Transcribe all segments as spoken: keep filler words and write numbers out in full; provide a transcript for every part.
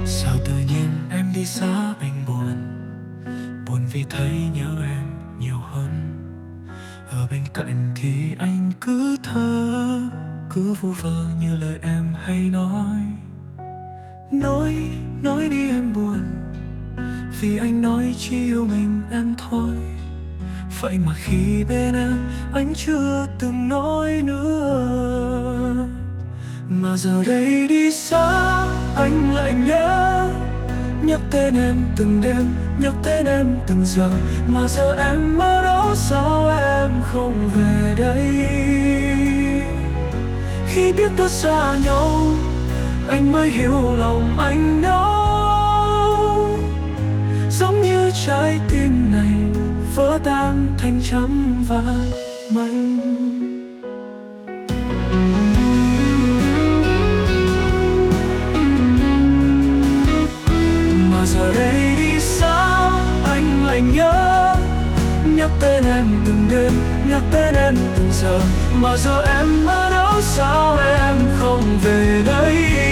Sao tự nhiên em đi xa anh buồn, buồn vì thấy nhớ em nhiều hơn. Ở bên cạnh thì anh cứ thơ, cứ vu vơ như lời em hay nói. Nói, nói đi em buồn, vì anh nói chỉ yêu mình em thôi. Vậy mà khi bên em, anh chưa từng nói nữa. Mà giờ đây đi xa, anh lại nhớ, nhắc tên em từng đêm, nhắc tên em từng giờ. Mà giờ em ở đâu, sao em không về đây? Khi biết ta xa nhau, anh mới hiểu lòng anh đau. Giống như trái tim này vỡ tan thành trăm vạn mảnh. Mà giờ đây đi xa, anh lại nhớ, nhắc tên em từng đêm, nhắc tên em từng giờ. Mà giờ em ở đâu, sao em không về đây?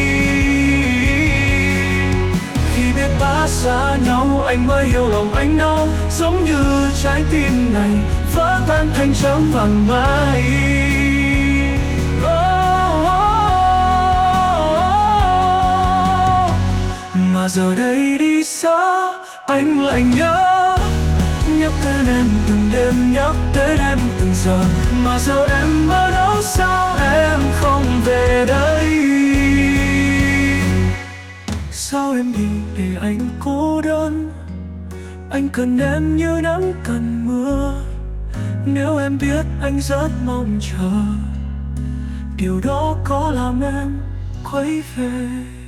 Khi biết ta xa nhau, anh mới hiểu lòng anh đau. Giống như trái tim này vỡ tan thành trăm vạn mãi. Mà giờ đây đi xa, anh lại nhớ, nhắc tên em từng đêm, nhắc tên em từng giờ. Mà giờ em ở đâu, sao em không về đây? Sao em đi để anh cô đơn? Anh cần em như nắng cần mưa. Nếu em biết anh rất mong chờ, điều đó có làm em quay về.